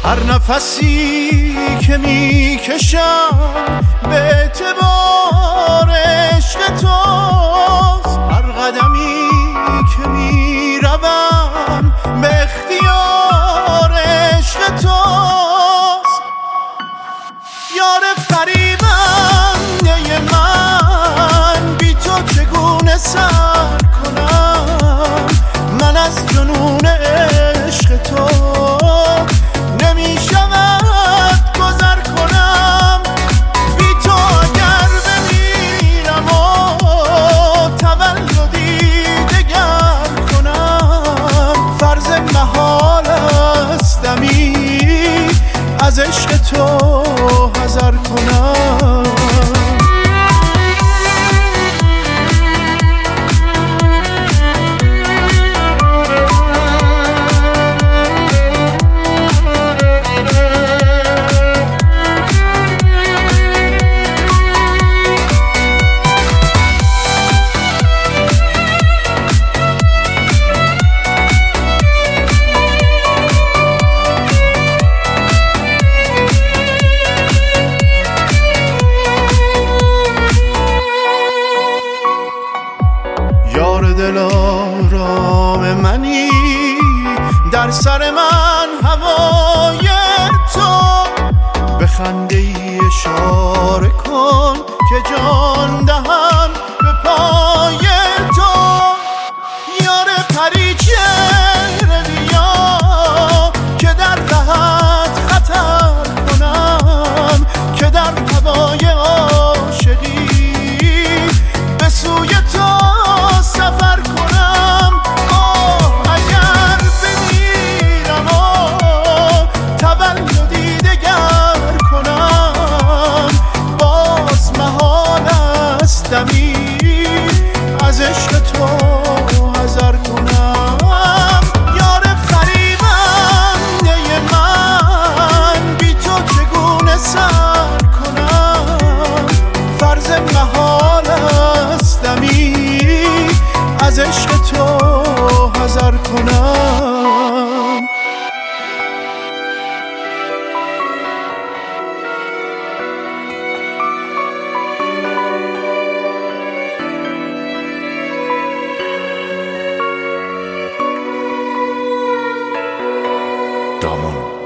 هر نفسی که میکشم به اعتبار عشق توست، هر قدمی که میروم به اختیار عشق توست. یار فریبنده من، بی تو چگونه سر کنم؟ من از جنون عشق تو نمیشود گذر کنم. بی تو اگر بمیرم و تولدی دگر کنم، فرض محال استمی از عشق تو حذر کنم. یار دلارام منی، در سر من هوای تو، به خنده ای اشاره کن که جان دهم به پای تو. یار پری چهره بیا که در رهت خطر کنم، که در هوای عاشقی به سوی تو سفر کنم. اگر بمیرم و تولدی دگر کنم، باز محال است دمی از عشق تو حذر کنم. یار فریبنده من، بی تو چگونه سر کنم؟ فرض محال است دمی از عشق تو حذر کنم. دامان